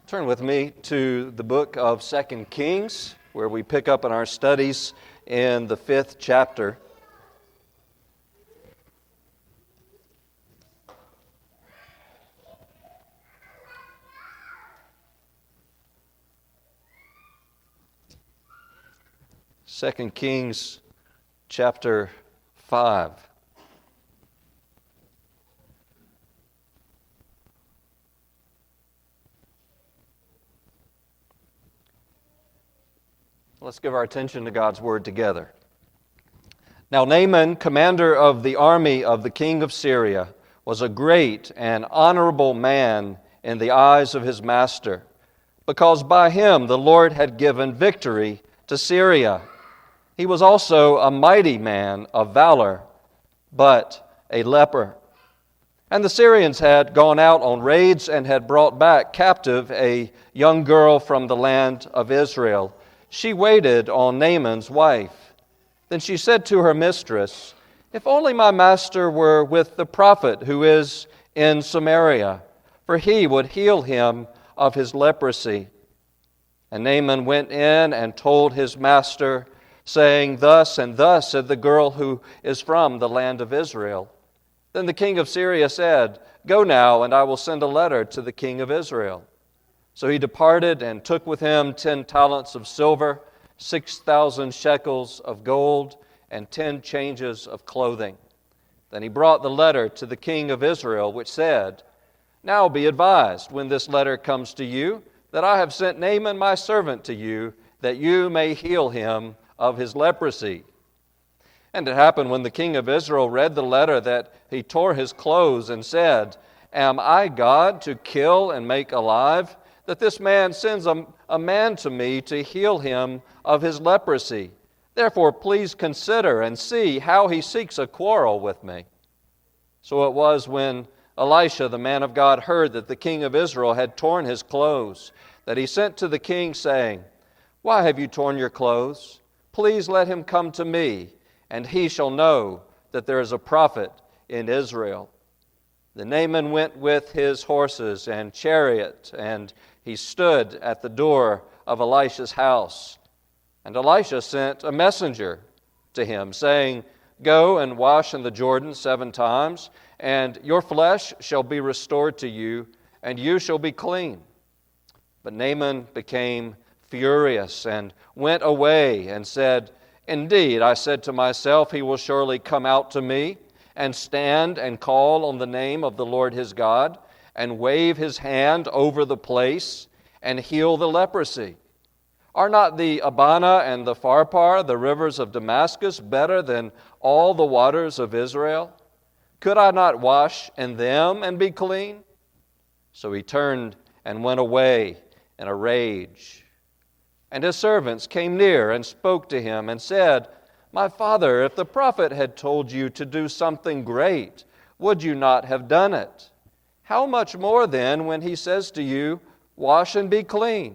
Turn with me to the book of 2 Kings, where we pick up in our studies in the 5th chapter. Second Kings chapter 5. Let's give our attention to God's Word together. Now Naaman, commander of the army of the king of Syria, was a great and honorable man in the eyes of his master, because by him the Lord had given victory to Syria. He was also a mighty man of valor, but a leper. And the Syrians had gone out on raids and had brought back captive a young girl from the land of Israel. She waited on Naaman's wife. Then she said to her mistress, "If only my master were with the prophet who is in Samaria, for he would heal him of his leprosy." And Naaman went in and told his master, saying, "Thus and thus said the girl who is from the land of Israel." Then the king of Syria said, "Go now, and I will send a letter to the king of Israel." So he departed and took with him 10 talents of silver, 6,000 shekels of gold, and 10 changes of clothing. Then he brought the letter to the king of Israel, which said, "Now be advised, when this letter comes to you, that I have sent Naaman my servant to you, that you may heal him of his leprosy." And it happened when the king of Israel read the letter that he tore his clothes and said, "Am I God to kill and make alive, that this man sends a man to me to heal him of his leprosy? Therefore please consider and see how he seeks a quarrel with me." So it was when Elisha, the man of God, heard that the king of Israel had torn his clothes, that he sent to the king, saying, "Why have you torn your clothes? Please let him come to me, and he shall know that there is a prophet in Israel." Then Naaman went with his horses and chariot, and he stood at the door of Elisha's house. And Elisha sent a messenger to him, saying, "Go and wash in the Jordan 7 times, and your flesh shall be restored to you, and you shall be clean." But Naaman became furious and went away and said, "Indeed, I said to myself, he will surely come out to me and stand and call on the name of the Lord his God, and wave his hand over the place and heal the leprosy. Are not the Abana and the Pharpar, the rivers of Damascus, better than all the waters of Israel? Could I not wash in them and be clean?" So he turned and went away in a rage. And his servants came near and spoke to him and said, "My father, if the prophet had told you to do something great, would you not have done it? How much more then when he says to you, 'Wash and be clean'?"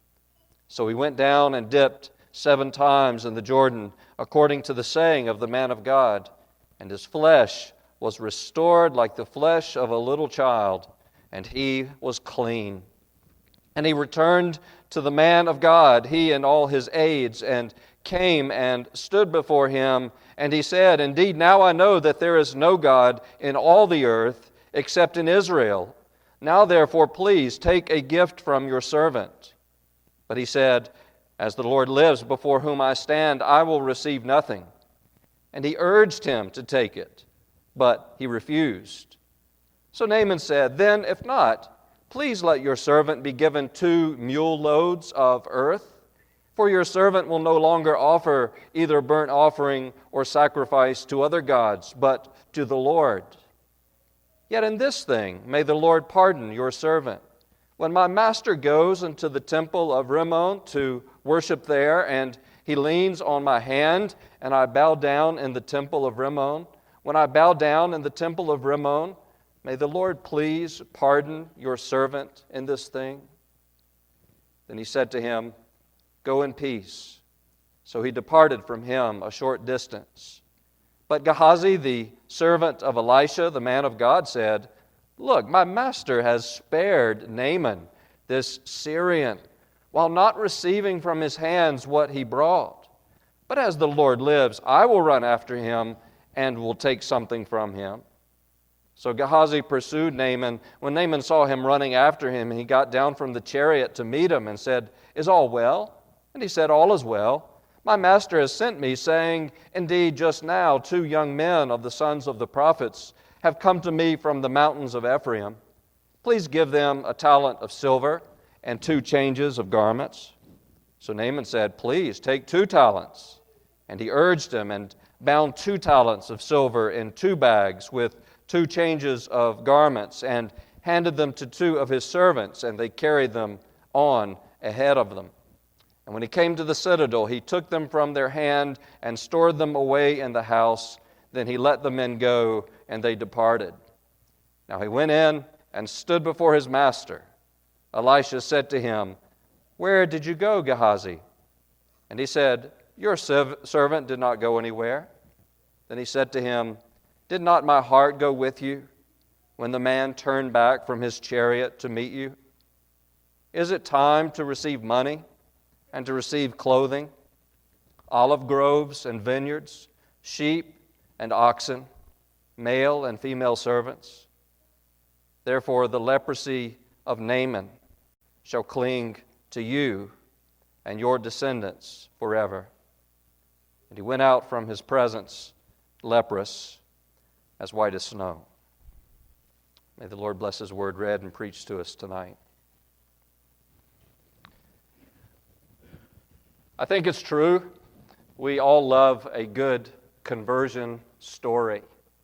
So he went down and dipped 7 times in the Jordan, according to the saying of the man of God, and his flesh was restored like the flesh of a little child, and he was clean. And he returned to the man of God, he and all his aides, and came and stood before him, and he said, "Indeed, now I know that there is no God in all the earth except in Israel. Now therefore please take a gift from your servant." But he said, "As the Lord lives before whom I stand, I will receive nothing." And he urged him to take it, but he refused. So Naaman said, "Then if not, please let your servant be given 2 mule loads of earth, for your servant will no longer offer either burnt offering or sacrifice to other gods, but to the Lord. Yet in this thing may the Lord pardon your servant. When my master goes into the temple of Rimmon to worship there, and he leans on my hand, and I bow down in the temple of Rimmon, when I bow down in the temple of Rimmon, may the Lord please pardon your servant in this thing." Then he said to him, "Go in peace." So he departed from him a short distance. But Gehazi, the servant of Elisha, the man of God, said, "Look, my master has spared Naaman this Syrian, while not receiving from his hands what he brought. But as the Lord lives, I will run after him and will take something from him." So Gehazi pursued Naaman. When Naaman saw him running after him, he got down from the chariot to meet him and said, "Is all well?" And he said, "All is well. My master has sent me, saying, 'Indeed, just now 2 young men of the sons of the prophets have come to me from the mountains of Ephraim. Please give them a talent of silver and 2 changes of garments.' So Naaman said, 'Please take 2 talents. And he urged him and bound 2 talents of silver in 2 bags with 2 changes of garments and handed them to 2 of his servants, and they carried them on ahead of them. And when he came to the citadel, he took them from their hand and stored them away in the house. Then he let the men go, and they departed. Now he went in and stood before his master. Elisha said to him, 'Where did you go, Gehazi?' And he said, 'Your servant did not go anywhere.' Then he said to him, 'Did not my heart go with you when the man turned back from his chariot to meet you? Is it time to receive money and to receive clothing, olive groves and vineyards, sheep and oxen, male and female servants? Therefore the leprosy of Naaman shall cling to you and your descendants forever.' And he went out from his presence leprous, as white as snow." May the Lord bless His word read and preached to us tonight. I think it's true. We all love a good conversion story.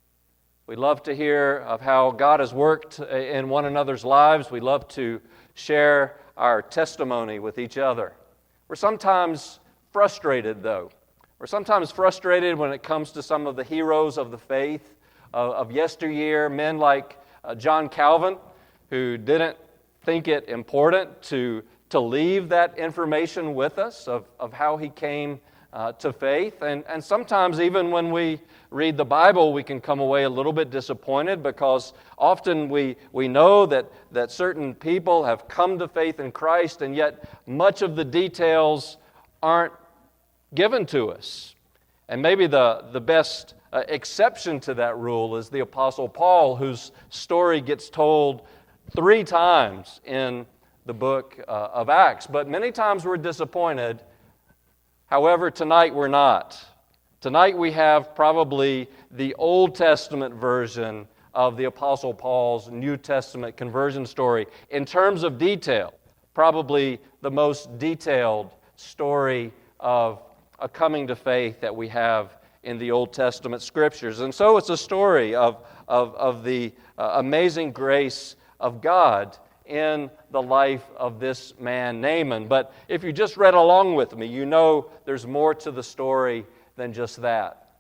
We love to hear of how God has worked in one another's lives. We love to share our testimony with each other. We're sometimes frustrated, though. We're sometimes frustrated when it comes to some of the heroes of the faith of yesteryear, men like John Calvin, who didn't think it important to leave that information with us of how he came to faith. And sometimes even when we read the Bible, we can come away a little bit disappointed because often we know that certain people have come to faith in Christ, and yet much of the details aren't given to us. And maybe the best exception to that rule is the Apostle Paul, whose story gets told 3 times in the book of Acts. But many times we're disappointed. However, tonight we're not. Tonight we have probably the Old Testament version of the Apostle Paul's New Testament conversion story. In terms of detail, probably the most detailed story of a coming to faith that we have in the Old Testament Scriptures. And so it's a story of the amazing grace of God in the life of this man, Naaman. But if you just read along with me, you know there's more to the story than just that.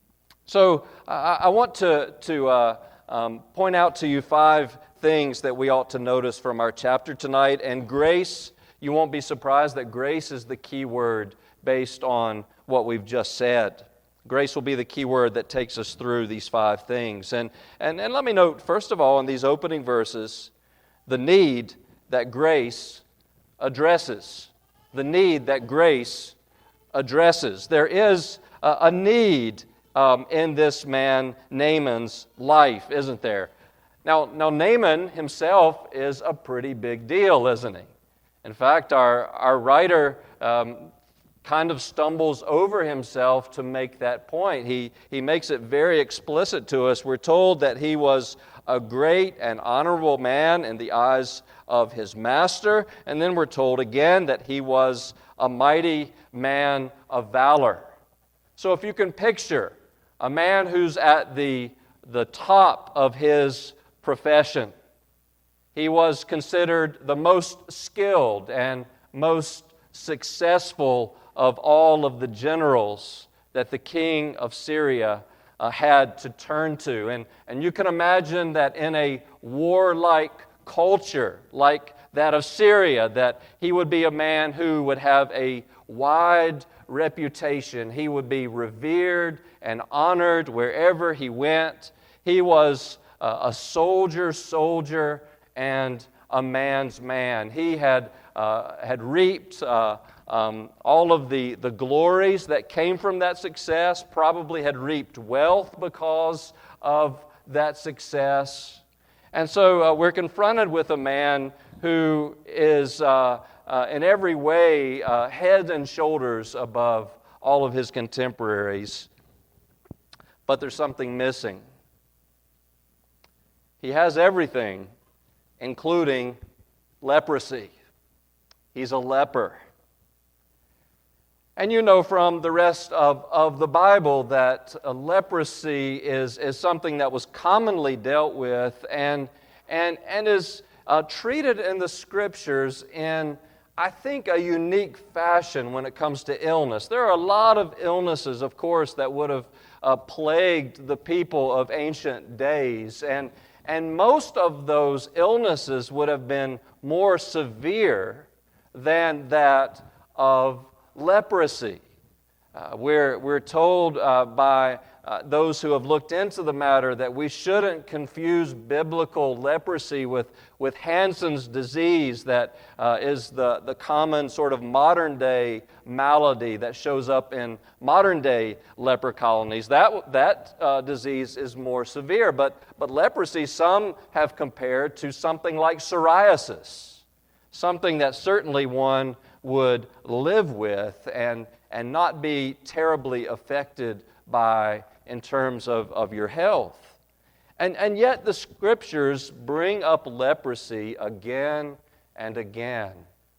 So I want to point out to you 5 things that we ought to notice from our chapter tonight. And grace, you won't be surprised that grace is the key word based on what we've just said. Grace will be the key word that takes us through these 5 things. And let me note, first of all, in these opening verses, the need that grace addresses. The need that grace addresses. There is a need in this man Naaman's life, isn't there? Now Naaman himself is a pretty big deal, isn't he? In fact, our writer kind of stumbles over himself to make that point. He makes it very explicit to us. We're told that he was a great and honorable man in the eyes of his master, and then we're told again that he was a mighty man of valor. So if you can picture a man who's at the top of his profession, he was considered the most skilled and most successful of all of the generals that the king of Syria had to turn to. And you can imagine that in a warlike culture like that of Syria, that he would be a man who would have a wide reputation. He would be revered and honored wherever he went. He was a soldier and a man's man. He had reaped all of the glories that came from that success, probably had reaped wealth because of that success. And so we're confronted with a man who is in every way head and shoulders above all of his contemporaries. But there's something missing. He has everything, including leprosy. He's a leper. And you know from the rest of the Bible that leprosy is something that was commonly dealt with and is treated in the Scriptures in, I think, a unique fashion when it comes to illness. There are a lot of illnesses, of course, that would have plagued the people of ancient days, and most of those illnesses would have been more severe than that of leprosy. We're told by those who have looked into the matter that we shouldn't confuse biblical leprosy with Hansen's disease, that is the common sort of modern-day malady that shows up in modern-day leper colonies. That disease is more severe, but leprosy some have compared to something like psoriasis, something that certainly one would live with and not be terribly affected by in terms of your health. And yet the Scriptures bring up leprosy again and again.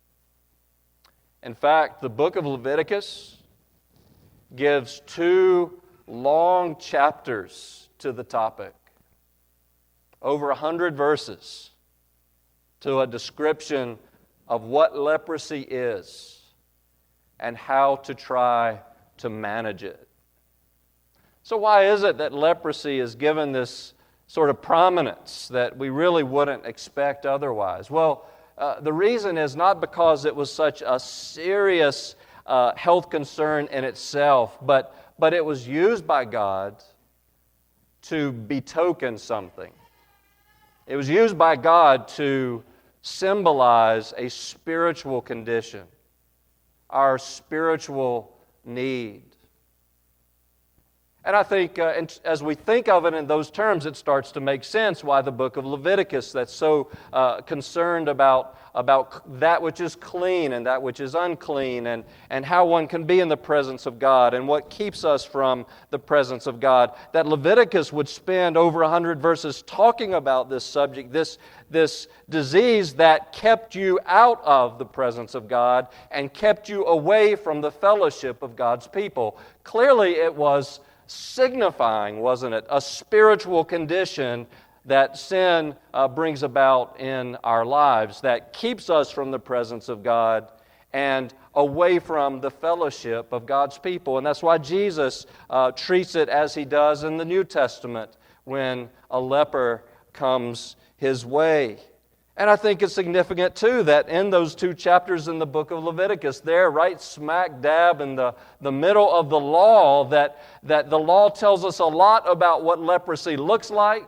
In fact, the book of Leviticus gives 2 long chapters to the topic, over 100 verses, to a description of what leprosy is and how to try to manage it. So why is it that leprosy is given this sort of prominence that we really wouldn't expect otherwise? Well, the reason is not because it was such a serious health concern in itself, but it was used by God to betoken something. It was used by God to symbolize a spiritual condition, our spiritual need. And I think as we think of it in those terms, it starts to make sense why the book of Leviticus that's so concerned about that which is clean and that which is unclean, and how one can be in the presence of God and what keeps us from the presence of God. That Leviticus would spend over 100 verses talking about this subject, this disease that kept you out of the presence of God and kept you away from the fellowship of God's people. Clearly it was signifying, wasn't it, a spiritual condition that sin brings about in our lives that keeps us from the presence of God and away from the fellowship of God's people. And that's why Jesus treats it as He does in the New Testament when a leper comes His way. And I think it's significant, too, that in those 2 chapters in the book of Leviticus, there, right smack dab in the middle of the law, that the law tells us a lot about what leprosy looks like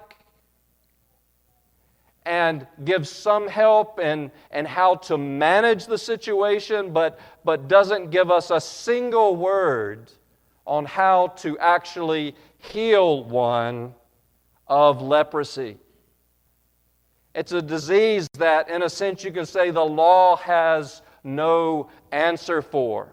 and gives some help in how to manage the situation, but doesn't give us a single word on how to actually heal one of leprosy. It's a disease that, in a sense, you can say the law has no answer for,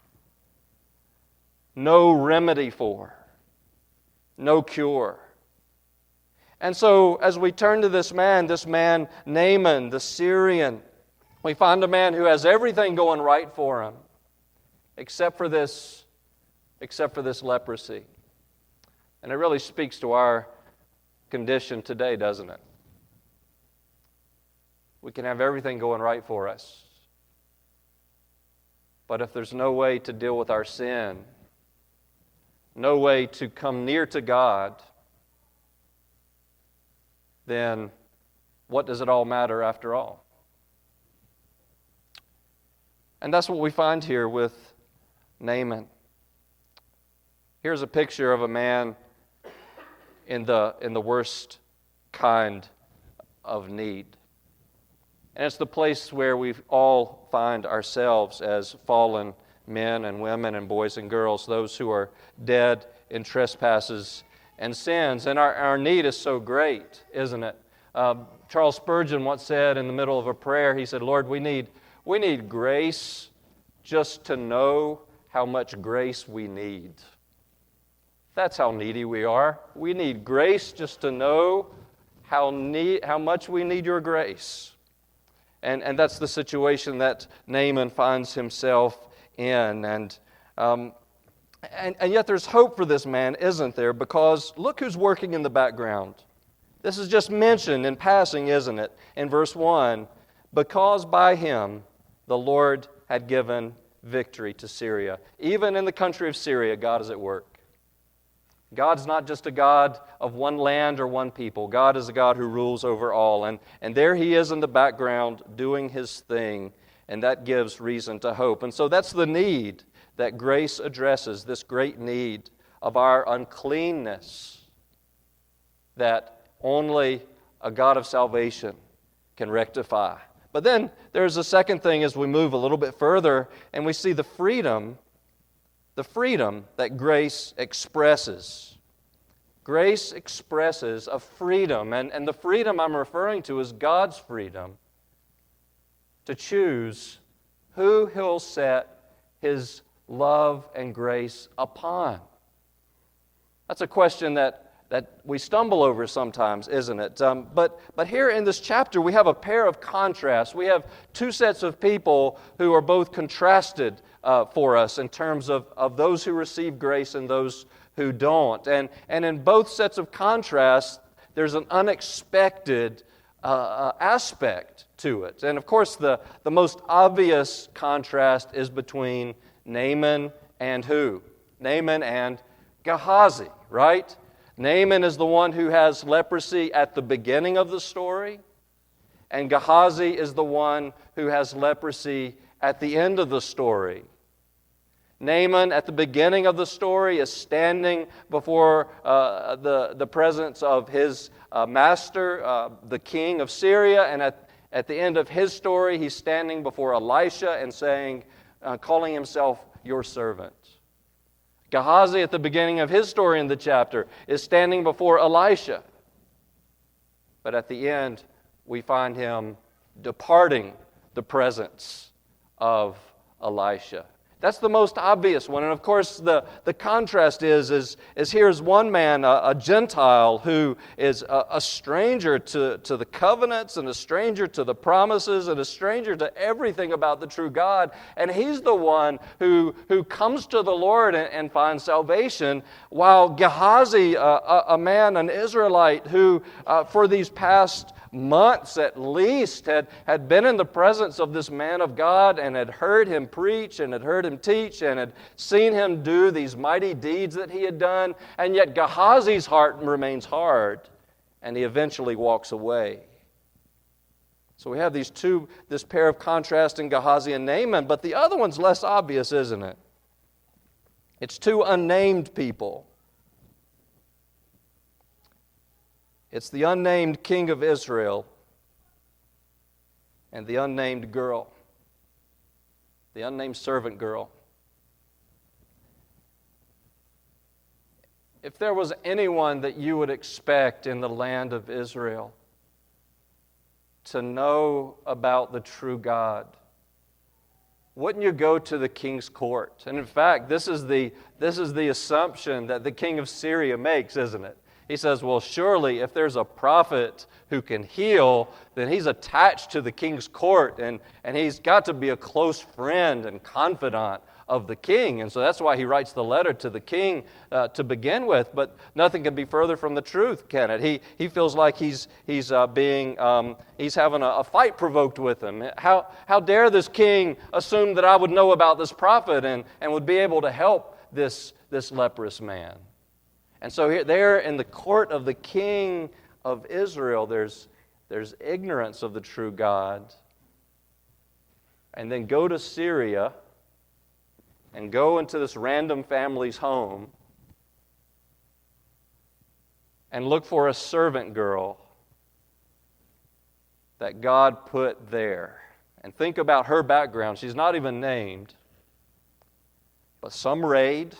no remedy for, no cure. And so, as we turn to this man Naaman, the Syrian, we find a man who has everything going right for him, except for this leprosy. And it really speaks to our condition today, doesn't it? We can have everything going right for us. But if there's no way to deal with our sin, no way to come near to God, then what does it all matter after all? And that's what we find here with Naaman. Here's a picture of a man in the worst kind of need. And it's the place where we all find ourselves as fallen men and women and boys and girls, those who are dead in trespasses and sins. And our need is so great, isn't it? Charles Spurgeon once said in the middle of a prayer, he said, Lord, we need grace just to know how much grace we need. That's how needy we are. We need grace just to know how much we need your grace. And that's the situation that Naaman finds himself in. And yet there's hope for this man, isn't there? Because look who's working in the background. This is just mentioned in passing, isn't it? In verse 1, because by him the Lord had given victory to Syria. Even in the country of Syria, God is at work. God's not just a God of one land or one people. God is a God who rules over all. And there he is in the background doing his thing, and that gives reason to hope. And so that's the need that grace addresses, this great need of our uncleanness that only a God of salvation can rectify. But then there's a second thing as we move a little bit further, and we see the freedom that grace expresses. Grace expresses a freedom, and the freedom I'm referring to is God's freedom to choose who He'll set His love and grace upon. That's a question that we stumble over sometimes, isn't it? But here in this chapter, we have a pair of contrasts. We have two sets of people who are both contrasted for us in terms of those who receive grace and those who don't. And in both sets of contrasts, there's an unexpected aspect to it. And of course, the most obvious contrast is between Naaman and who? Naaman and Gehazi, right? Naaman is the one who has leprosy at the beginning of the story, and Gehazi is the one who has leprosy at the end of the story. Naaman, at the beginning of the story, is standing before the presence of his master, the king of Syria, and at the end of his story, he's standing before Elisha and saying, calling himself your servant. Gehazi, at the beginning of his story in the chapter, is standing before Elisha. But at the end, we find him departing the presence of Elisha. That's the most obvious one. And of course, the contrast is here's one man, a Gentile, who is a stranger to the covenants and a stranger to the promises and a stranger to everything about the true God. And he's the one who comes to the Lord and finds salvation, while Gehazi, a man, an Israelite, who for these past months at least had been in the presence of this man of God and had heard him preach and had heard him teach and had seen him do these mighty deeds that he had done, and yet Gehazi's heart remains hard and he eventually walks away. So we have this pair of contrasting Gehazi and Naaman, but the other one's less obvious, isn't it? It's two unnamed people. It's the unnamed king of Israel and the unnamed girl, the unnamed servant girl. If there was anyone that you would expect in the land of Israel to know about the true God, wouldn't you go to the king's court? And in fact, this is the assumption that the king of Syria makes, isn't it? He says, well, surely if there's a prophet who can heal, then he's attached to the king's court, and he's got to be a close friend and confidant of the king. And so that's why he writes the letter to the king to begin with. But nothing can be further from the truth, can it? He feels like he's having a fight provoked with him. How dare this king assume that I would know about this prophet and would be able to help this leprous man? And so there in the court of the king of Israel, there's ignorance of the true God. And then go to Syria and go into this random family's home and look for a servant girl that God put there. And think about her background. She's not even named, but some raid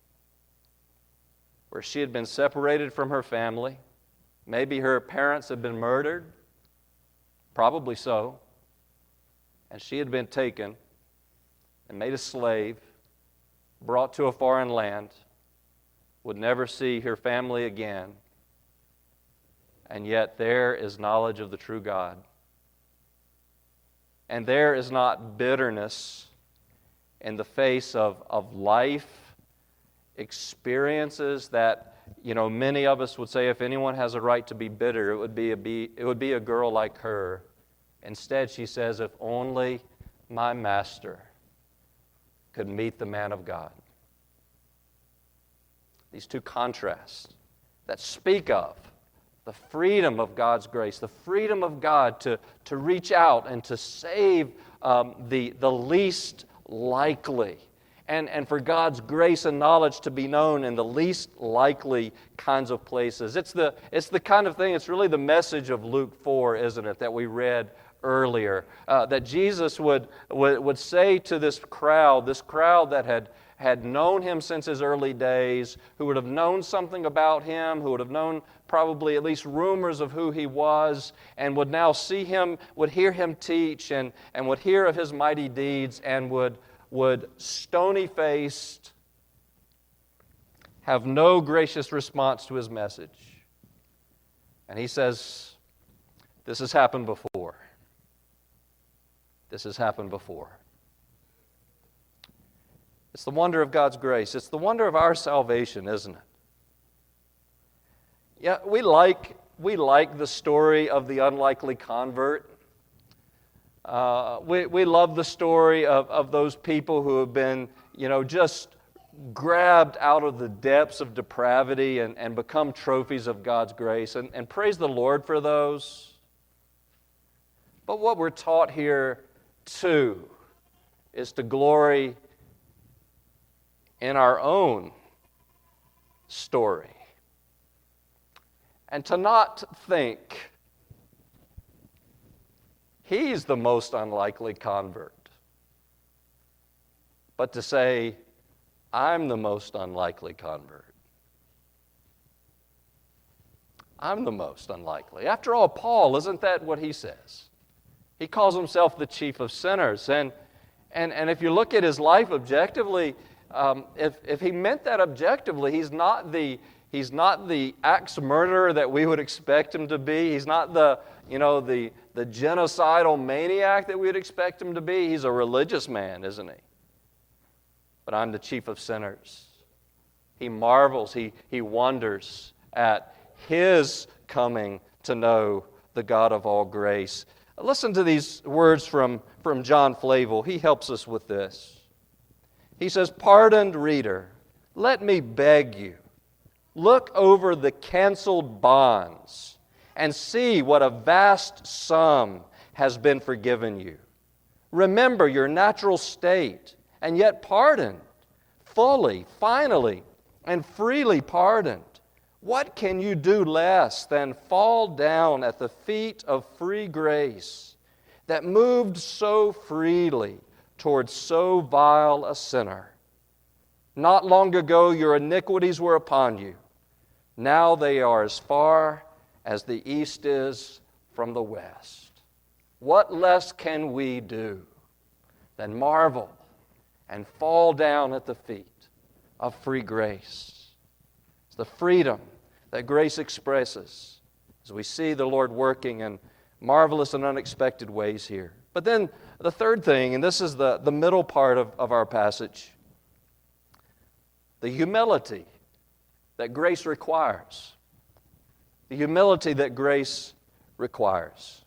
where she had been separated from her family. Maybe her parents had been murdered, probably so, and she had been taken and made a slave, brought to a foreign land, would never see her family again, and yet there is knowledge of the true God. And there is not bitterness in the face of life experiences that, many of us would say if anyone has a right to be bitter, it would be a girl like her. Instead, she says, if only my master could meet the man of God. These two contrasts that speak of the freedom of God's grace, the freedom of God to reach out and to save the least likely, and for God's grace and knowledge to be known in the least likely kinds of places. It's the kind of thing, it's really the message of Luke 4, isn't it, that we read earlier, that Jesus would say to this crowd that had known him since his early days, who would have known something about him, who would have known probably at least rumors of who he was, and would now see him, would hear him teach, and would hear of his mighty deeds, and would stony-faced have no gracious response to his message. And he says, this has happened before. This has happened before. It's the wonder of God's grace. It's the wonder of our salvation, isn't it? Yeah, we like the story of the unlikely convert. We love the story of those people who have been, just grabbed out of the depths of depravity and become trophies of God's grace. And praise the Lord for those. But what we're taught here, too, is to glory in our own story. And to not think he's the most unlikely convert, but to say, I'm the most unlikely convert. I'm the most unlikely. After all, Paul, isn't that what he says? He calls himself the chief of sinners. And if you look at his life objectively, if he meant that objectively, he's not the axe murderer that we would expect him to be. He's not the genocidal maniac that we would expect him to be. He's a religious man, isn't he? But I'm the chief of sinners. He marvels, he wonders at his coming to know the God of all grace. Listen to these words from John Flavel. He helps us with this. He says, pardoned reader, let me beg you, look over the canceled bonds and see what a vast sum has been forgiven you. Remember your natural state, and yet pardoned, fully, finally, and freely pardoned. What can you do less than fall down at the feet of free grace that moved so freely towards so vile a sinner? Not long ago your iniquities were upon you. Now they are as far as the east is from the west. What less can we do than marvel and fall down at the feet of free grace? It's the freedom that grace expresses as we see the Lord working in marvelous and unexpected ways here. But then the third thing, and this is the middle part of our passage, the humility that grace requires. The humility that grace requires.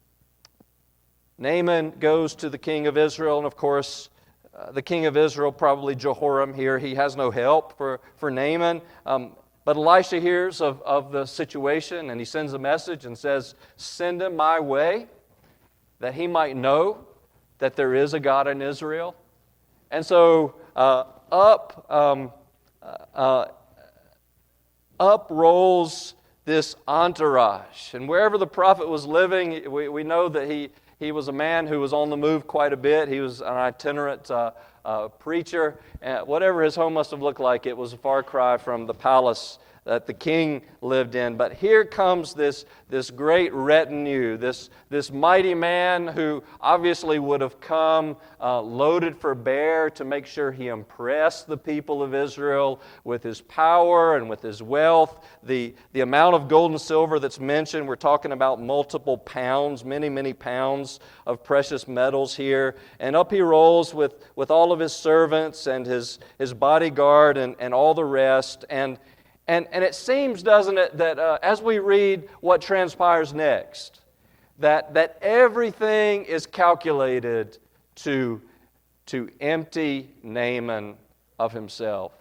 Naaman goes to the king of Israel, and of course, the king of Israel, probably Jehoram here, he has no help for Naaman. But Elisha hears of the situation, and he sends a message and says, send him my way, that he might know that there is a God in Israel. And so up rolls this entourage. And wherever the prophet was living, we know that he was a man who was on the move quite a bit. He was an itinerant preacher. Whatever his home must have looked like, it was a far cry from the palace that the king lived in. But here comes this great retinue, this mighty man who obviously would have come loaded for bear to make sure he impressed the people of Israel with his power and with his wealth. The amount of gold and silver that's mentioned, we're talking about multiple pounds, many pounds of precious metals here. And up he rolls with all of his servants and his bodyguard and all the rest. And it seems, doesn't it, that as we read what transpires next, that everything is calculated to empty Naaman of himself,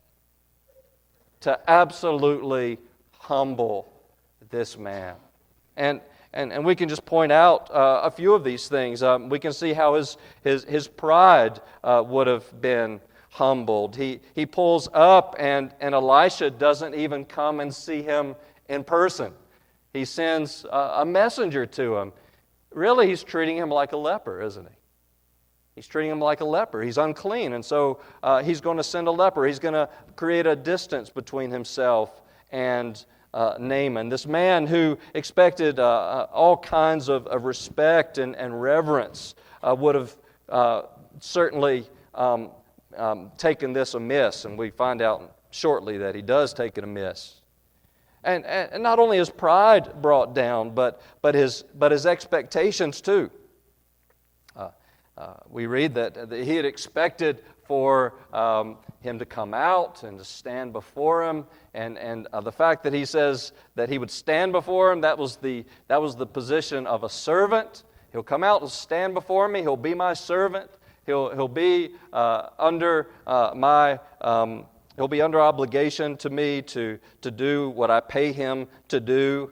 to absolutely humble this man. And we can just point out a few of these things. We can see how his pride would have been humbled. He pulls up and Elisha doesn't even come and see him in person. He sends a messenger to him. Really, he's treating him like a leper, isn't he? He's treating him like a leper. He's unclean, and so he's going to send a leper. He's going to create a distance between himself and Naaman, this man who expected all kinds of respect and reverence, would have certainly taken this amiss, and we find out shortly that he does take it amiss. And not only his pride brought down, but his expectations too. We read that he had expected for him to come out and to stand before him, and the fact that he says that he would stand before him, that was the position of a servant. He'll come out and stand before me. He'll be my servant. He'll be under he'll be under obligation to me to do what I pay him to do.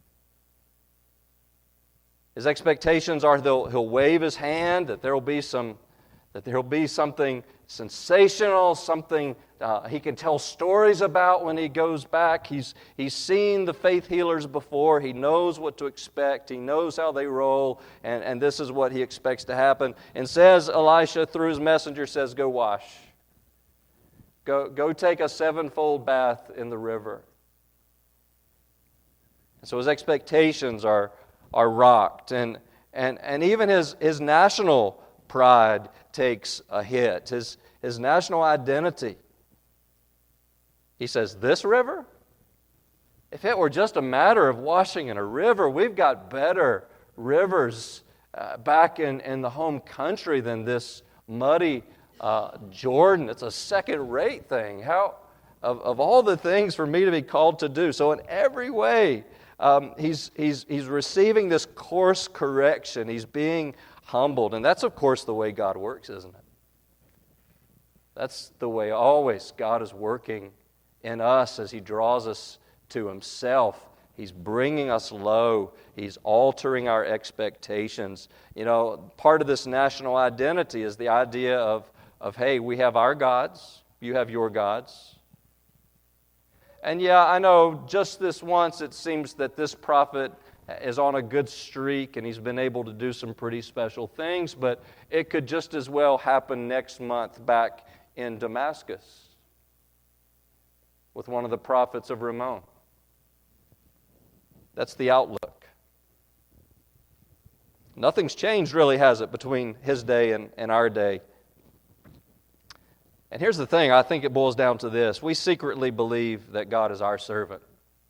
His expectations are he'll wave his hand, that there'll be something sensational, something he can tell stories about when he goes back. He's seen the faith healers before. He knows what to expect. He knows how they roll, and this is what he expects to happen. And says, Elisha, through his messenger, says, go wash. Go take a 7-fold bath in the river. And so his expectations are rocked, and even his national pride takes a hit. His national identity. He says, this river? If it were just a matter of washing in a river, we've got better rivers back in the home country than this muddy Jordan. It's a second-rate thing. How of all the things for me to be called to do? So in every way, he's receiving this course correction. He's being humbled, and that's of course the way God works, isn't it? That's the way always God is working in us as He draws us to Himself. He's bringing us low. He's altering our expectations. You know, part of this national identity is the idea of hey, we have our gods, you have your gods. And yeah, I know just this once it seems that this prophet is on a good streak and he's been able to do some pretty special things, but it could just as well happen next month back in Damascus with one of the prophets of Rimmon. That's the outlook. Nothing's changed, really, has it, between his day and our day. And here's the thing, I think it boils down to this. We secretly believe that God is our servant.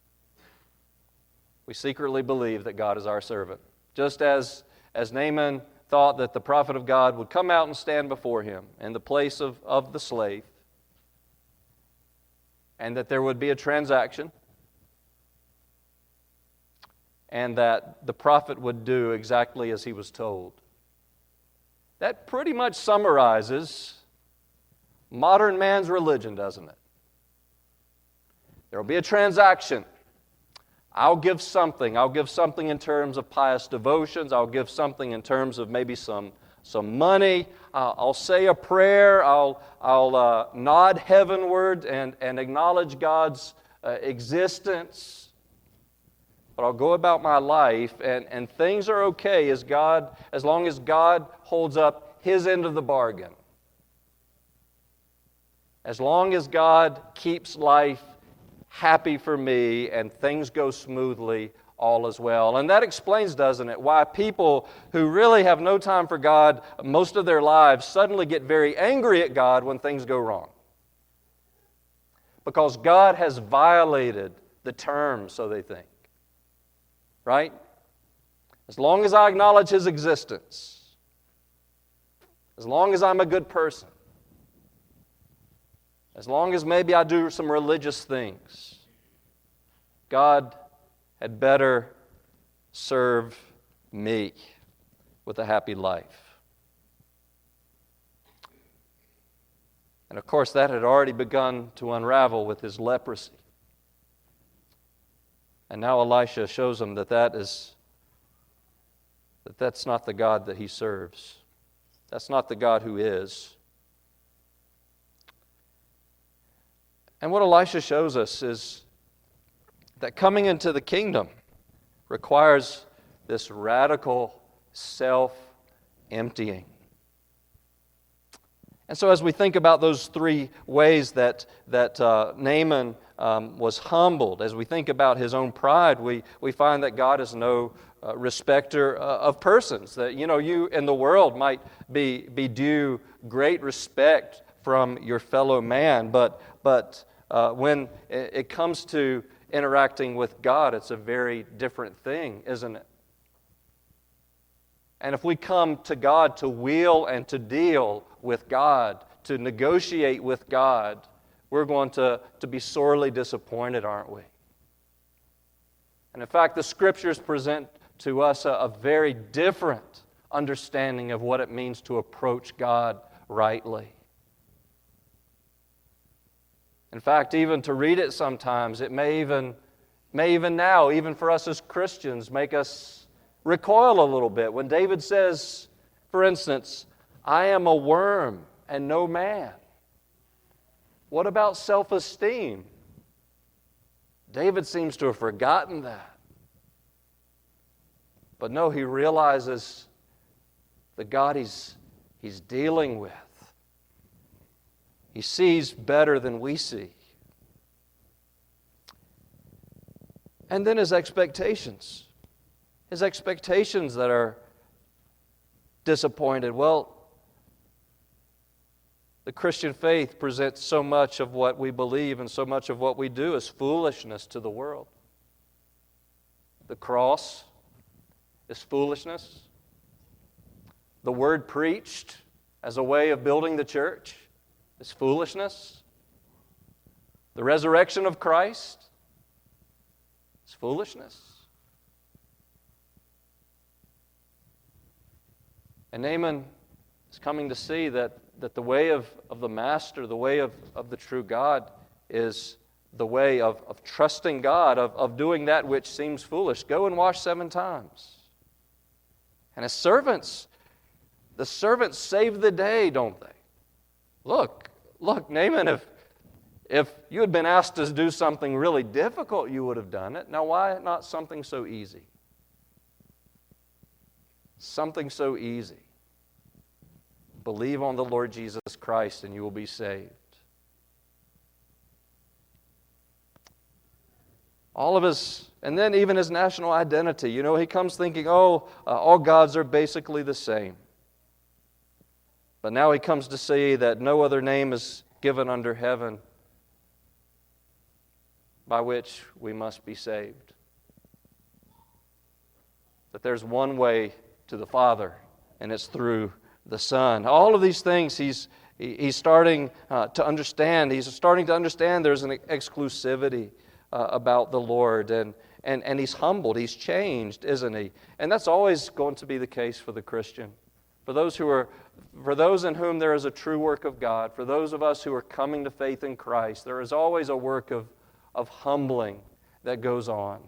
We secretly believe that God is our servant. Just as Naaman thought that the prophet of God would come out and stand before him in the place of the slave, and that there would be a transaction, and that the prophet would do exactly as he was told. That pretty much summarizes modern man's religion, doesn't it? There will be a transaction. I'll give something. I'll give something in terms of pious devotions. I'll give something in terms of maybe some money. I'll say a prayer. I'll nod heavenward and acknowledge God's existence. but I'll go about my life, and things are okay as long as God holds up His end of the bargain. As long as God keeps life happy for me and things go smoothly, all is well. And that explains, doesn't it, why people who really have no time for God most of their lives suddenly get very angry at God when things go wrong. Because God has violated the terms, so they think. Right? As long as I acknowledge His existence, as long as I'm a good person, as long as maybe I do some religious things, God had better serve me with a happy life. And of course, that had already begun to unravel with his leprosy. And now Elisha shows him that's not the God that he serves. That's not the God who is. And what Elisha shows us is that coming into the kingdom requires this radical self-emptying. And so as we think about those three ways that Naaman was humbled, as we think about his own pride, we find that God is no respecter of persons. That, you in the world might be due great respect from your fellow man, but when it comes to interacting with God, it's a very different thing, isn't it? And if we come to God to wheel and to deal with God, to negotiate with God, we're going to be sorely disappointed, aren't we? And in fact, the Scriptures present to us a very different understanding of what it means to approach God rightly. In fact, even to read it sometimes, it may even now, even for us as Christians, make us recoil a little bit. When David says, for instance, I am a worm and no man. What about self-esteem? David seems to have forgotten that. But no, he realizes the God he's dealing with. He sees better than we see. And then his expectations. His expectations that are disappointed. Well, the Christian faith presents so much of what we believe and so much of what we do as foolishness to the world. The cross is foolishness. The word preached as a way of building the church is foolishness. The resurrection of Christ is foolishness. And Naaman is coming to see that the way of the Master, the way of the true God, is the way of trusting God, of doing that which seems foolish. Go and wash 7 times. And as servants, the servants save the day, don't they? Look, Naaman, if you had been asked to do something really difficult, you would have done it. Now, why not something so easy? Something so easy. Believe on the Lord Jesus Christ and you will be saved. All of his, and then even his national identity. He comes thinking, all gods are basically the same. But now he comes to see that no other name is given under heaven by which we must be saved. That there's one way to the Father, and it's through the Son. All of these things he's starting to understand. He's starting to understand there's an exclusivity about the Lord, and he's humbled. He's changed, isn't he? And that's always going to be the case for the Christian. For those in whom there is a true work of God, for those of us who are coming to faith in Christ, there is always a work of humbling that goes on.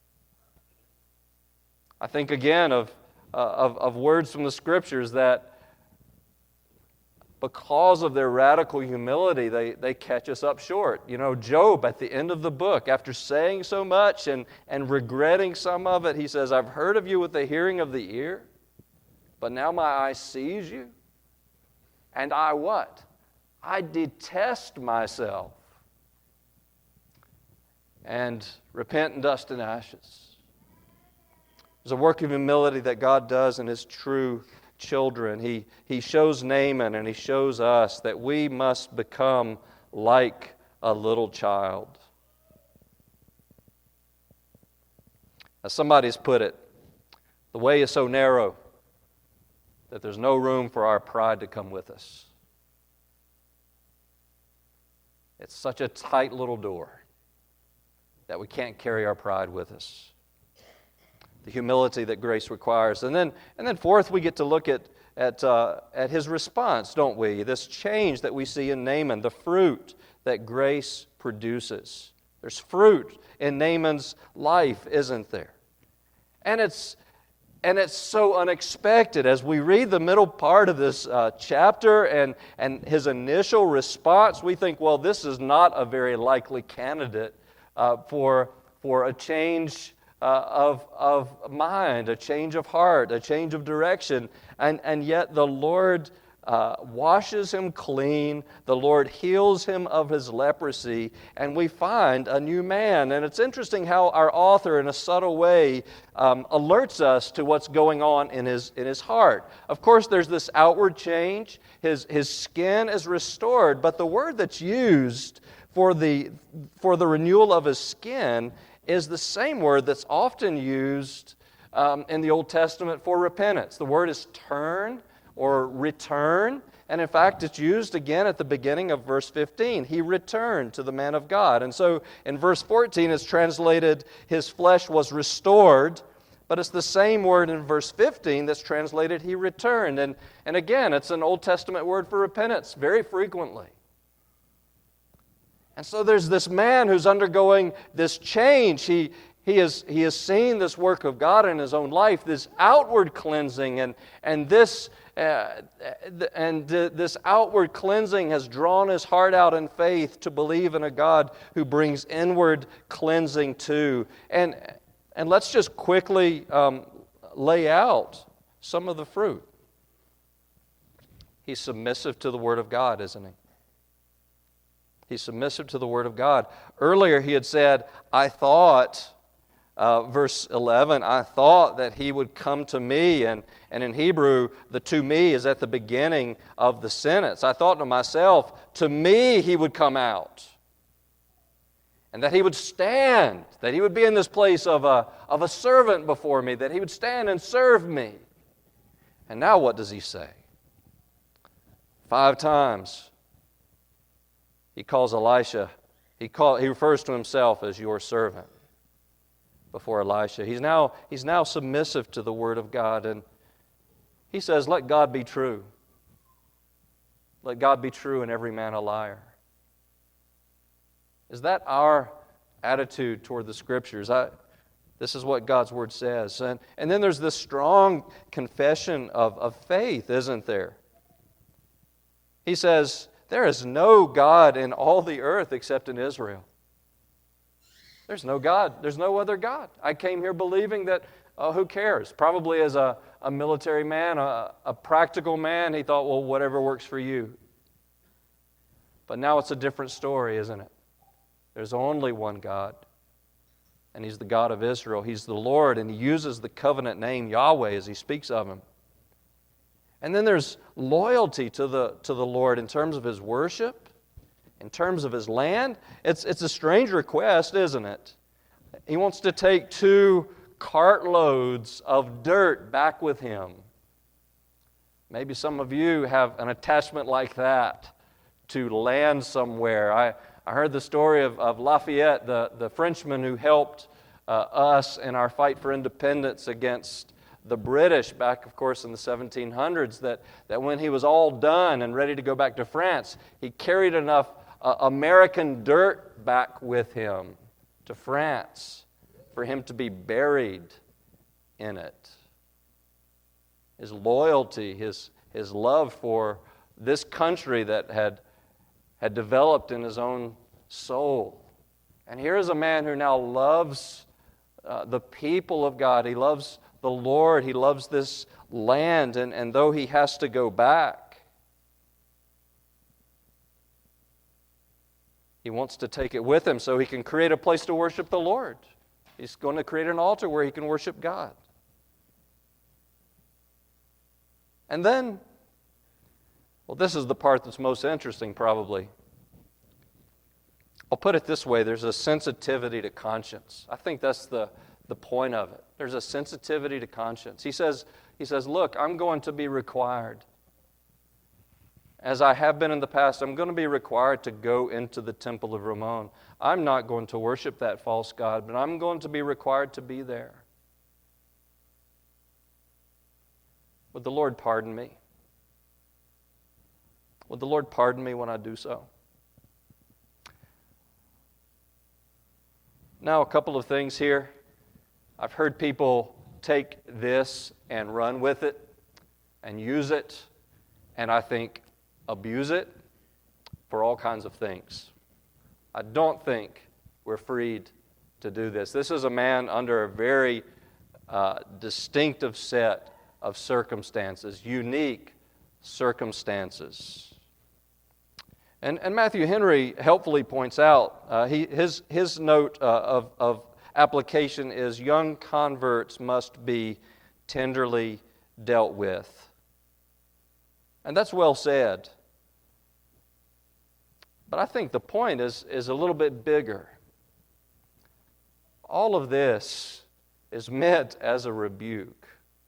I think again of words from the Scriptures that because of their radical humility, they catch us up short. You know, Job, at the end of the book, after saying so much and regretting some of it, he says, I've heard of you with the hearing of the ear, but now my eye sees you. And I what? I detest myself and repent in dust and ashes. There's a work of humility that God does in His true children. He shows Naaman and He shows us that we must become like a little child. As somebody's put it, the way is so narrow that there's no room for our pride to come with us. It's such a tight little door that we can't carry our pride with us. The humility that grace requires. And then fourth, we get to look at his response, don't we? This change that we see in Naaman, the fruit that grace produces. There's fruit in Naaman's life, isn't there? And it's so unexpected. As we read the middle part of this chapter and his initial response, we think, well, this is not a very likely candidate for a change of mind, a change of heart, a change of direction. And yet the Lord washes him clean. The Lord heals him of his leprosy, and we find a new man. And it's interesting how our author, in a subtle way, alerts us to what's going on in his heart. Of course, there's this outward change. His skin is restored, but the word that's used for the renewal of his skin is the same word that's often used in the Old Testament for repentance. The word is turn or return, and in fact it's used again at the beginning of verse 15. He returned to the man of God. And so in verse 14 it's translated, his flesh was restored, but it's the same word in verse 15 that's translated, he returned. And again, it's an Old Testament word for repentance very frequently. And so there's this man who's undergoing this change. He has seen this work of God in his own life, this outward cleansing, and this outward cleansing has drawn his heart out in faith to believe in a God who brings inward cleansing too. And let's just quickly lay out some of the fruit. He's submissive to the Word of God, isn't he? He's submissive to the Word of God. Earlier he had said, I thought, verse 11, I thought that he would come to me. And in Hebrew, the to me is at the beginning of the sentence. I thought to myself, to me he would come out. And that he would stand, that he would be in this place of a servant before me, that he would stand and serve me. And now what does he say? 5 times. He calls Elisha, he refers to himself as your servant before Elisha. He's now submissive to the Word of God, and he says, let God be true. Let God be true and every man a liar. Is that our attitude toward the Scriptures? This is what God's Word says. And then there's this strong confession of faith, isn't there? He says, there is no God in all the earth except in Israel. There's no God. There's no other God. I came here believing that, who cares? Probably as a military man, a practical man, he thought, well, whatever works for you. But now it's a different story, isn't it? There's only one God, and He's the God of Israel. He's the Lord, and He uses the covenant name Yahweh as He speaks of Him. And then there's loyalty to the Lord in terms of His worship, in terms of His land. It's a strange request, isn't it? He wants to take 2 cartloads of dirt back with Him. Maybe some of you have an attachment like that to land somewhere. I heard the story of Lafayette, the Frenchman who helped us in our fight for independence against the British back, of course, in the 1700s, that when he was all done and ready to go back to France, he carried enough American dirt back with him to France for him to be buried in it. His loyalty, his love for this country that had developed in his own soul. And here is a man who now loves the people of God. He loves the Lord. He loves this land. And though he has to go back, he wants to take it with him so he can create a place to worship the Lord. He's going to create an altar where he can worship God. And then, well, this is the part that's most interesting probably. I'll put it this way, there's a sensitivity to conscience. I think that's the point of it. There's a sensitivity to conscience. He says, look, I'm going to be required. As I have been in the past, I'm going to be required to go into the temple of Rimmon. I'm not going to worship that false god, but I'm going to be required to be there. Would the Lord pardon me? Would the Lord pardon me when I do so? Now, a couple of things here. I've heard people take this and run with it and use it, and I think abuse it for all kinds of things. I don't think we're freed to do this. This is a man under a very distinctive set of circumstances, unique circumstances. And Matthew Henry helpfully points out, his note of application is young converts must be tenderly dealt with. And that's well said. But I think the point is a little bit bigger. All of this is meant as a rebuke.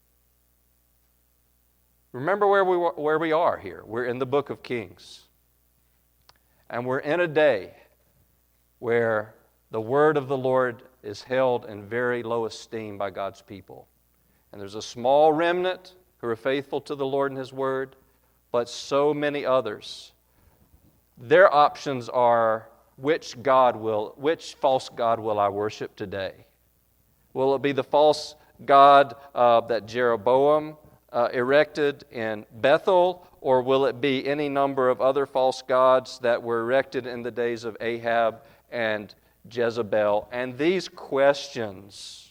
Remember where we are here. We're in the book of Kings. And we're in a day where the word of the Lord is held in very low esteem by God's people. And there's a small remnant who are faithful to the Lord and His word, but so many others. Their options are, which false god will I worship today? Will it be the false god that Jeroboam erected in Bethel, or will it be any number of other false gods that were erected in the days of Ahab and Jezebel? And these questions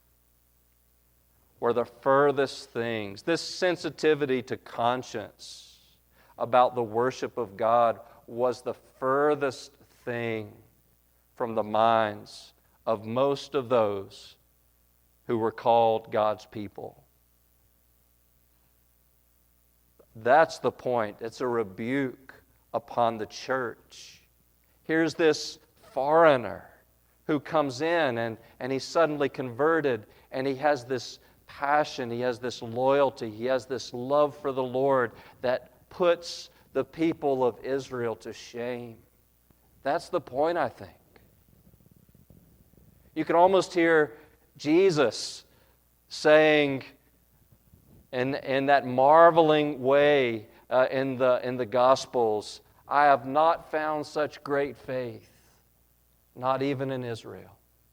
were the furthest things. This sensitivity to conscience about the worship of God was the furthest thing from the minds of most of those who were called God's people. That's the point. It's a rebuke upon the church. Here's this foreigner who comes in and he's suddenly converted, and he has this passion, he has this loyalty, he has this love for the Lord that puts the people of Israel to shame. That's the point, I think. You can almost hear Jesus saying, in that marveling way in the Gospels, I have not found such great faith, not even in Israel.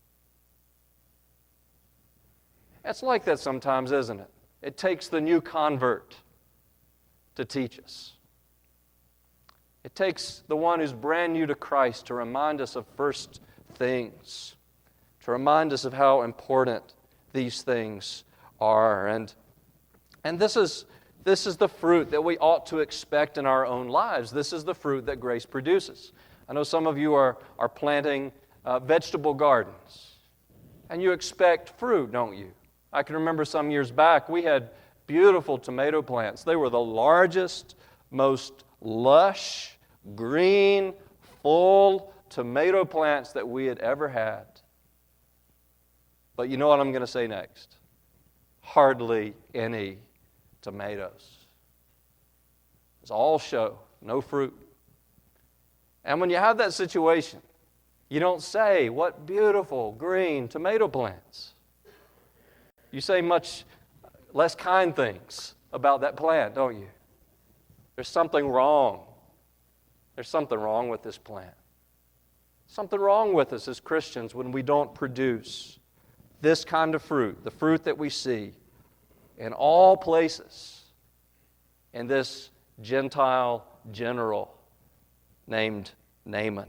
It's like that sometimes, isn't it? It takes the new convert to teach us. It takes the one who's brand new to Christ to remind us of first things, to remind us of how important these things are. And this is the fruit that we ought to expect in our own lives. This is the fruit that grace produces. I know some of you are planting vegetable gardens, and you expect fruit, don't you? I can remember some years back, we had beautiful tomato plants. They were the largest, most lush, green, full tomato plants that we had ever had. But you know what I'm going to say next? Hardly any tomatoes. It's all show, no fruit. And when you have that situation, you don't say, what beautiful green tomato plants. You say much less kind things about that plant, don't you? There's something wrong. There's something wrong with this plant. Something wrong with us as Christians when we don't produce this kind of fruit, the fruit that we see in all places in this Gentile general named Naaman.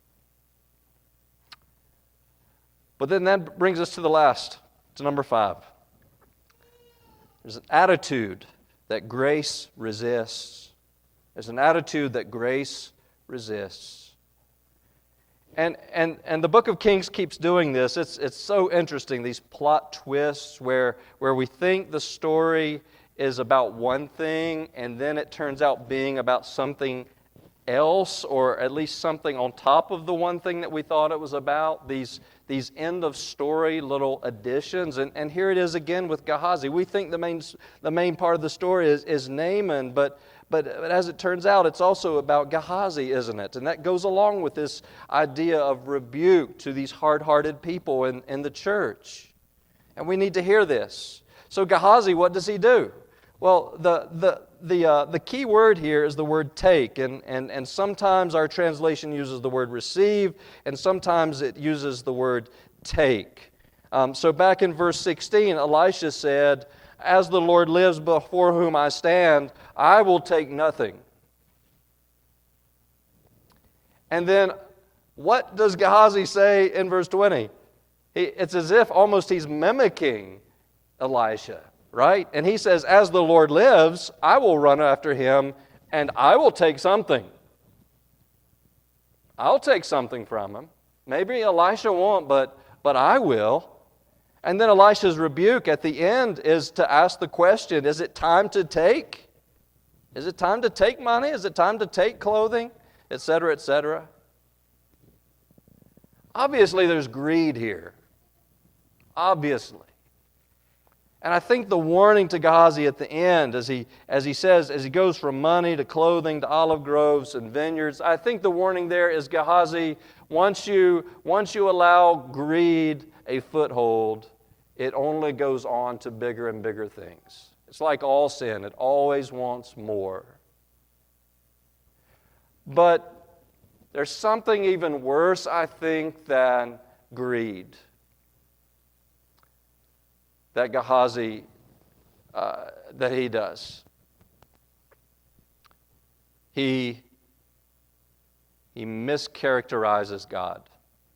But then that brings us to the last, to number 5. There's an attitude that grace resists. There's an attitude that grace resists. And the book of Kings keeps doing this. It's so interesting, these plot twists where we think the story is about one thing and then it turns out being about something else, or at least something on top of the one thing that we thought it was about. These end of story little additions. And here it is again with Gehazi. We think the main part of the story is Naaman, but as it turns out, it's also about Gehazi, isn't it? And that goes along with this idea of rebuke to these hard-hearted people in the church. And we need to hear this. So Gehazi, what does he do? Well, the key word here is the word take, and sometimes our translation uses the word receive, and sometimes it uses the word take. So back in verse 16, Elisha said, "As the Lord lives before whom I stand, I will take nothing." And then what does Gehazi say in verse 20? It's as if almost he's mimicking Elisha. Right? And he says, "As the Lord lives, I will run after him, and I will take something." I'll take something from him. Maybe Elisha won't, but I will. And then Elisha's rebuke at the end is to ask the question, is it time to take? Is it time to take money? Is it time to take clothing? Etc., etc. Obviously, there's greed here. Obviously. And I think the warning to Gehazi at the end, as he goes from money to clothing to olive groves and vineyards, I think the warning there is, Gehazi, once you allow greed a foothold, it only goes on to bigger and bigger things. It's like all sin, it always wants more. But there's something even worse, I think, than greed that Gehazi, that he does. He mischaracterizes God.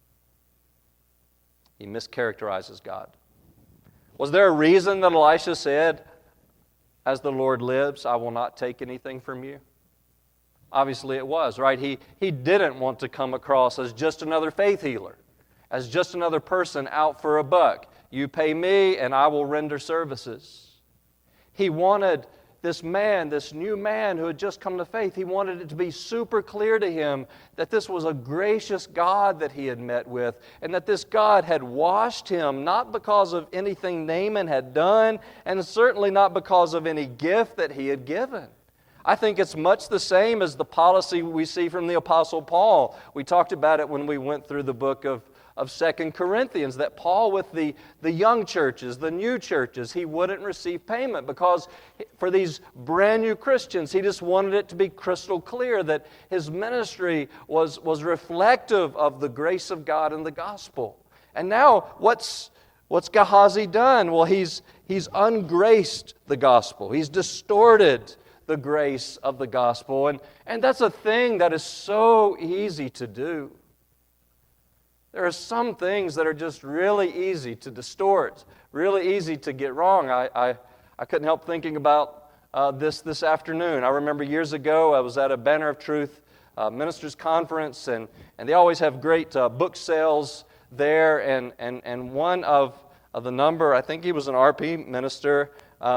He mischaracterizes God. Was there a reason that Elisha said, "As the Lord lives, I will not take anything from you"? Obviously it was, right? He didn't want to come across as just another faith healer, as just another person out for a buck. You pay me and I will render services. He wanted this man, this new man who had just come to faith, he wanted it to be super clear to him that this was a gracious God that he had met with, and that this God had washed him, not because of anything Naaman had done, and certainly not because of any gift that he had given. I think it's much the same as the policy we see from the Apostle Paul. We talked about it when we went through the book of 2 Corinthians, that Paul with the young churches, the new churches, he wouldn't receive payment because for these brand new Christians, he just wanted it to be crystal clear that his ministry was reflective of the grace of God and the gospel. And now, what's Gehazi done? Well, he's ungraced the gospel. He's distorted the grace of the gospel. And that's a thing that is so easy to do. There are some things that are just really easy to distort, really easy to get wrong. I couldn't help thinking about this afternoon. I remember years ago I was at a Banner of Truth ministers conference, and they always have great book sales there. And one of the number, I think he was an RP minister.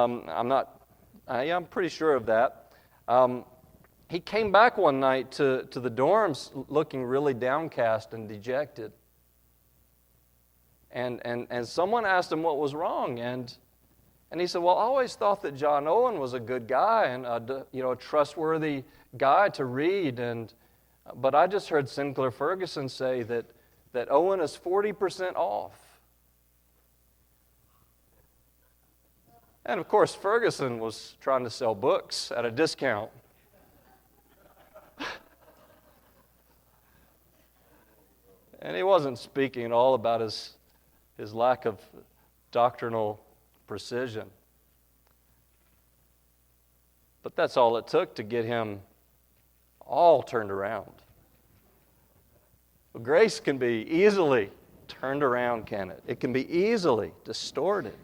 I'm pretty sure of that. He came back one night to the dorms looking really downcast and dejected. And someone asked him what was wrong, and he said, "Well, I always thought that John Owen was a good guy and a trustworthy guy to read, but I just heard Sinclair Ferguson say that Owen is 40% off." And of course, Ferguson was trying to sell books at a discount. And he wasn't speaking at all about his lack of doctrinal precision. But that's all it took to get him all turned around. Well, grace can be easily turned around, can it? It can be easily distorted.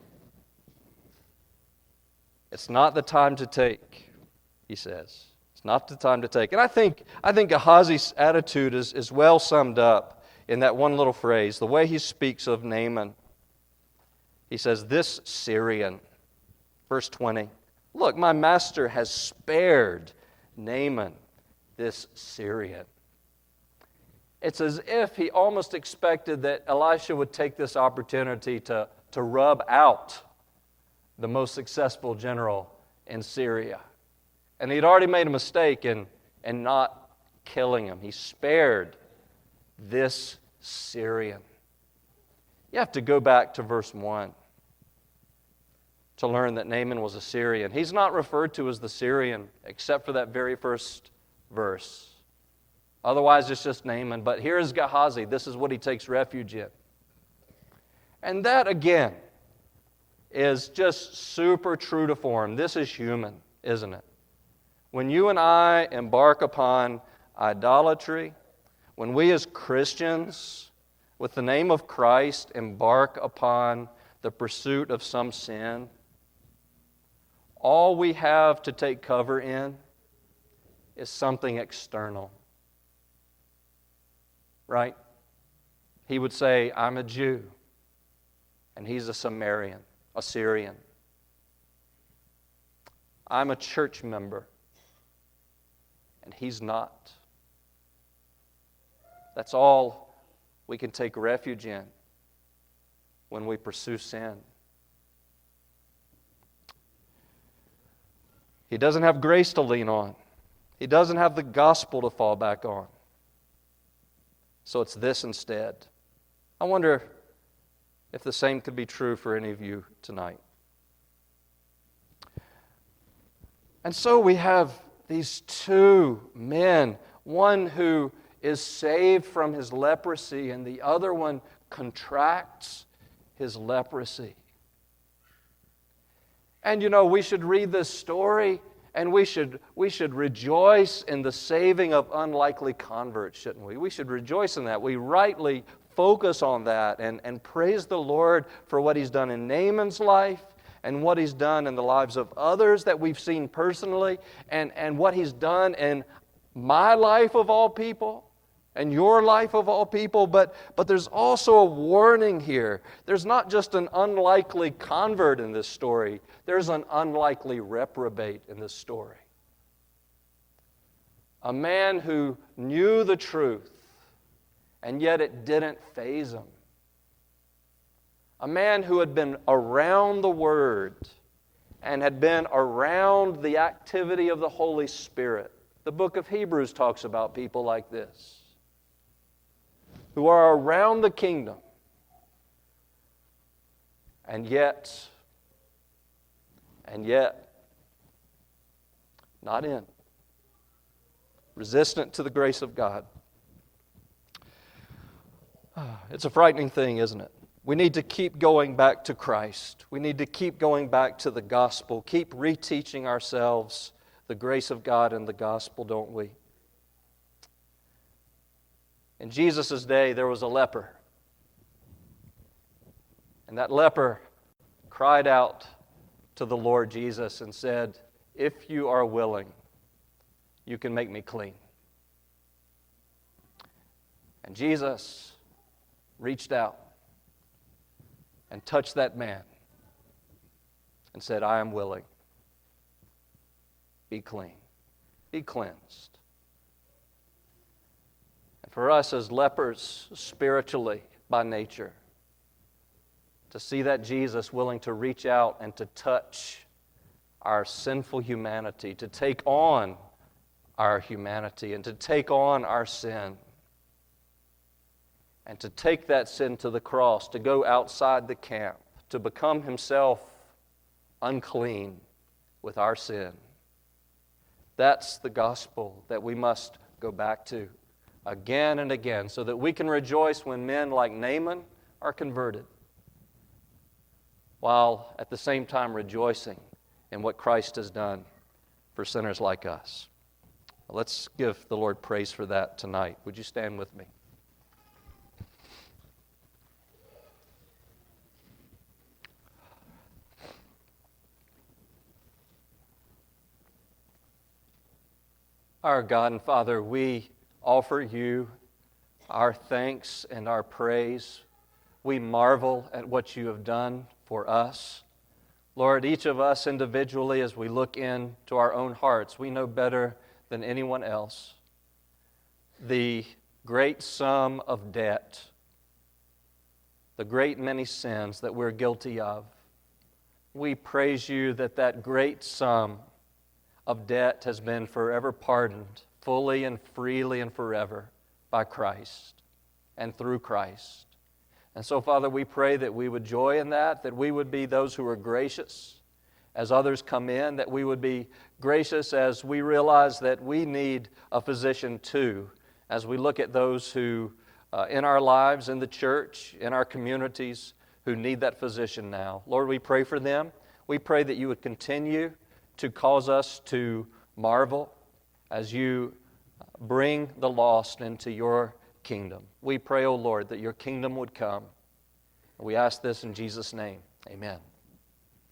It's not the time to take, he says. It's not the time to take. And I think Gehazi's attitude is well summed up in that one little phrase, the way he speaks of Naaman. He says, this Syrian, verse 20, look, my master has spared Naaman, this Syrian. It's as if he almost expected that Elisha would take this opportunity to rub out the most successful general in Syria. And he'd already made a mistake in not killing him. He spared this Syrian. You have to go back to verse 1 to learn that Naaman was a Syrian. He's not referred to as the Syrian except for that very first verse. Otherwise, it's just Naaman. But here is Gehazi. This is what he takes refuge in. And that, again, is just super true to form. This is human, isn't it? When you and I embark upon idolatry, when we as Christians, with the name of Christ, embark upon the pursuit of some sin, all we have to take cover in is something external. Right? He would say, I'm a Jew, and he's a Samaritan, a Syrian. I'm a church member, and he's not. That's all we can take refuge in when we pursue sin. He doesn't have grace to lean on. He doesn't have the gospel to fall back on. So it's this instead. I wonder if the same could be true for any of you tonight. And so we have these two men, one who is saved from his leprosy and the other one contracts his leprosy. And you know, we should read this story and we should rejoice in the saving of unlikely converts, shouldn't we? We should rejoice in that. We rightly focus on that and praise the Lord for what He's done in Naaman's life and what He's done in the lives of others that we've seen personally and what He's done in my life of all people and your life of all people. But there's also a warning here. There's not just an unlikely convert in this story. There's an unlikely reprobate in this story. A man who knew the truth, and yet it didn't faze him. A man who had been around the Word and had been around the activity of the Holy Spirit. The book of Hebrews talks about people like this, who are around the kingdom, and yet, not in. Resistant to the grace of God. It's a frightening thing, isn't it? We need to keep going back to Christ. We need to keep going back to the gospel. Keep reteaching ourselves the grace of God and the gospel, don't we? In Jesus' day, there was a leper. And that leper cried out to the Lord Jesus and said, "If you are willing, you can make me clean." And Jesus reached out and touched that man and said, "I am willing. Be clean. Be cleansed." And for us as lepers spiritually by nature, to see that Jesus willing to reach out and to touch our sinful humanity, to take on our humanity and to take on our sin, and to take that sin to the cross, to go outside the camp, to become Himself unclean with our sin. That's the gospel that we must go back to again and again so that we can rejoice when men like Naaman are converted, while at the same time rejoicing in what Christ has done for sinners like us. Let's give the Lord praise for that tonight. Would you stand with me? Our God and Father, we offer you our thanks and our praise. We marvel at what you have done for us. Lord, each of us individually, as we look into our own hearts, we know better than anyone else the great sum of debt, the great many sins that we're guilty of. We praise you that that great sum of debt has been forever pardoned, fully and freely and forever by Christ and through Christ. And so, Father, we pray that we would joy in that we would be those who are gracious as others come in, that we would be gracious as we realize that we need a physician too, as we look at those who, in our lives, in the church, in our communities, who need that physician now. Lord, we pray for them. We pray that you would continue to cause us to marvel as you bring the lost into your kingdom. We pray, O Lord, that your kingdom would come. We ask this in Jesus' name. Amen.